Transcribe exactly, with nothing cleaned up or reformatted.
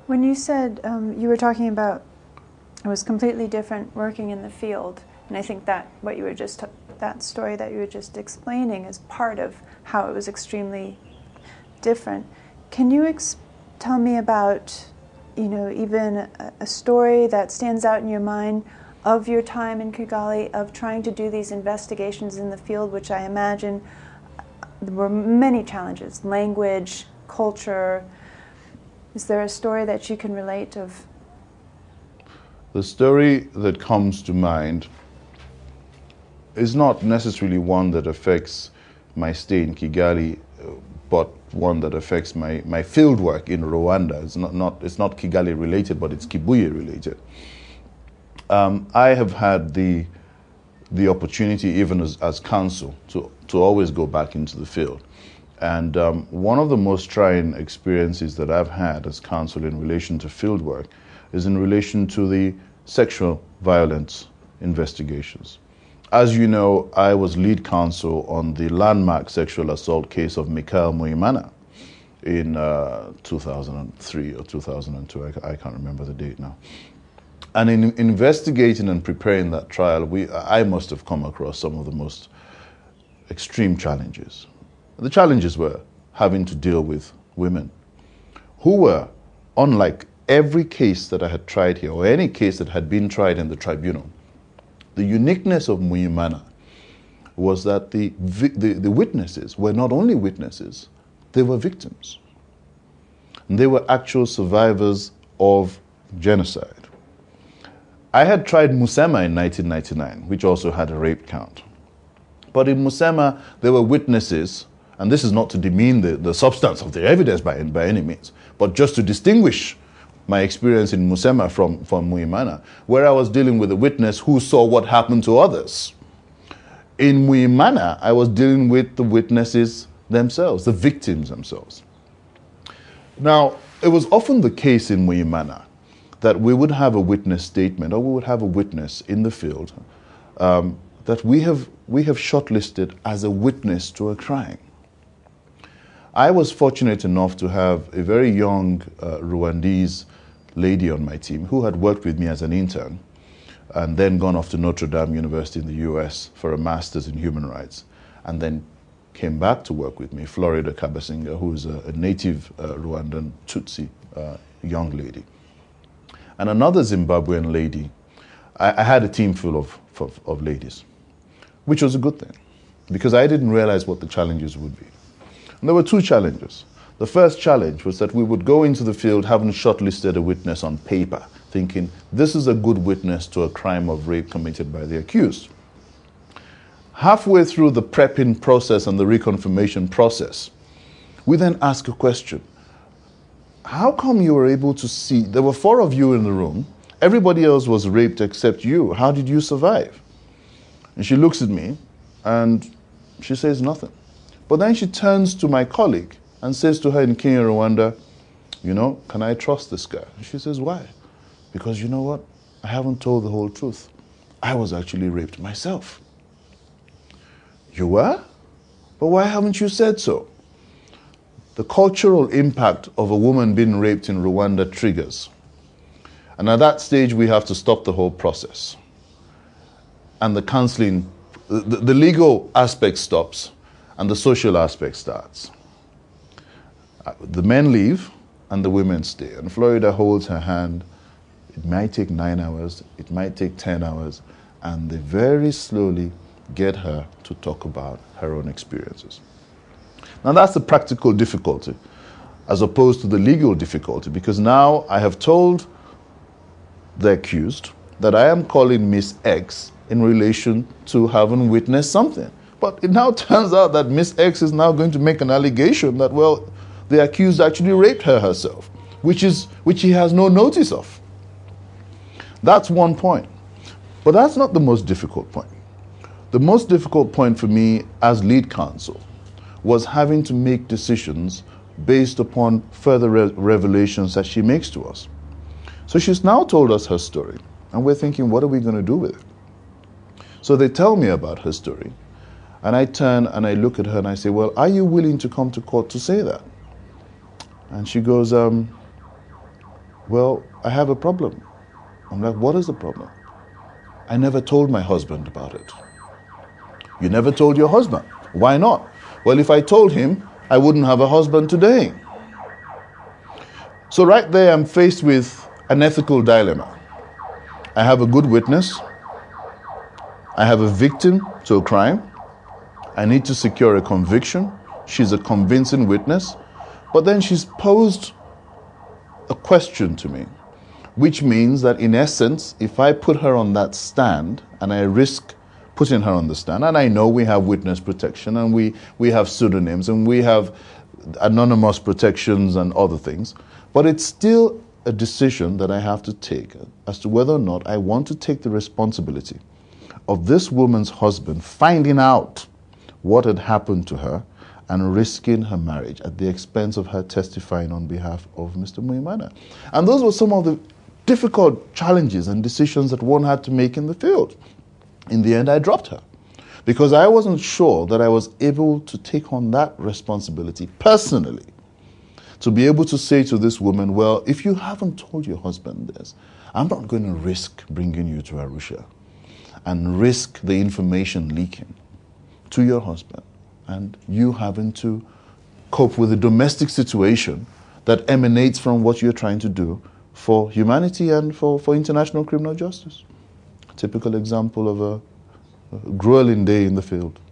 When you said um, you were talking about it was completely different working in the field, and I think that what you were just t- that story that you were just explaining is part of how it was extremely different. Can you ex- tell me about, you know, even a, a story that stands out in your mind of your time in Kigali, of trying to do these investigations in the field, which I imagine there were many challenges, language, culture. Is there a story that you can relate of? The story that comes to mind is not necessarily one that affects my stay in Kigali, but one that affects my, my field work in Rwanda. It's not, not, it's not Kigali related, but it's Kibuye related. Um, I have had the, the opportunity, even as, as counsel, to, to always go back into the field. And um, one of the most trying experiences that I've had as counsel in relation to field work is in relation to the sexual violence investigations. As you know, I was lead counsel on the landmark sexual assault case of Michael Muimana in uh, two thousand three or two thousand two, I, I can't remember the date now. And in investigating and preparing that trial, we, I must have come across some of the most extreme challenges. The challenges were having to deal with women who were, unlike every case that I had tried here, or any case that had been tried in the tribunal, the uniqueness of Muimana was that the, the, the witnesses were not only witnesses, they were victims. And they were actual survivors of genocide. I had tried Musema in nineteen ninety-nine, which also had a rape count. But in Musema, there were witnesses, and this is not to demean the, the substance of the evidence by, by any means, but just to distinguish my experience in Musema from, from Muimana, where I was dealing with a witness who saw what happened to others. In Muimana, I was dealing with the witnesses themselves, the victims themselves. Now, it was often the case in Muimana that we would have a witness statement, or we would have a witness in the field um, that we have, we have shortlisted as a witness to a crime. I was fortunate enough to have a very young uh, Rwandese lady on my team who had worked with me as an intern and then gone off to Notre Dame University in the U S for a master's in human rights, and then came back to work with me, Florida Kabasinga, who is a, a native uh, Rwandan Tutsi uh, young lady. And another Zimbabwean lady. I, I had a team full of, of, of ladies, which was a good thing, because I didn't realize what the challenges would be. And there were two challenges. The first challenge was that we would go into the field having shortlisted a witness on paper, thinking this is a good witness to a crime of rape committed by the accused. Halfway through the prepping process and the reconfirmation process, we then ask a question. How come you were able to see, there were four of you in the room, everybody else was raped except you. How did you survive? And she looks at me and she says nothing. But then she turns to my colleague and says to her in Kenya, Rwanda, you know, can I trust this guy? And she says, why? Because you know what? I haven't told the whole truth. I was actually raped myself. You were? But why haven't you said so? The cultural impact of a woman being raped in Rwanda triggers. And at that stage, we have to stop the whole process. And the counseling, the, the legal aspect stops, and the social aspect starts. The men leave, and the women stay. And Florida holds her hand. It might take nine hours, it might take ten hours, and they very slowly get her to talk about her own experiences. Now that's the practical difficulty, as opposed to the legal difficulty, because now I have told the accused that I am calling Miss X in relation to having witnessed something. But it now turns out that Miss X is now going to make an allegation that, well, the accused actually raped her herself, which is which he has no notice of. That's one point. But that's not the most difficult point. The most difficult point for me as lead counsel was having to make decisions based upon further re- revelations that she makes to us. So she's now told us her story, and we're thinking, what are we going to do with it? So they tell me about her story, and I turn and I look at her and I say, well, are you willing to come to court to say that? And she goes, um, well, I have a problem. I'm like, what is the problem? I never told my husband about it. You never told your husband. Why not? Well, if I told him, I wouldn't have a husband today. So right there, I'm faced with an ethical dilemma. I have a good witness. I have a victim to a crime. I need to secure a conviction. She's a convincing witness. But then she's posed a question to me, which means that in essence, if I put her on that stand and I risk putting her on the stand, and I know we have witness protection and we, we have pseudonyms and we have anonymous protections and other things, but it's still a decision that I have to take as to whether or not I want to take the responsibility of this woman's husband finding out what had happened to her and risking her marriage at the expense of her testifying on behalf of Mister Muimana. And those were some of the difficult challenges and decisions that one had to make in the field. In the end, I dropped her because I wasn't sure that I was able to take on that responsibility personally, to be able to say to this woman, well, if you haven't told your husband this, I'm not going to risk bringing you to Arusha and risk the information leaking to your husband and you having to cope with the domestic situation that emanates from what you're trying to do for humanity and for, for international criminal justice. A typical example of a, a grueling day in the field.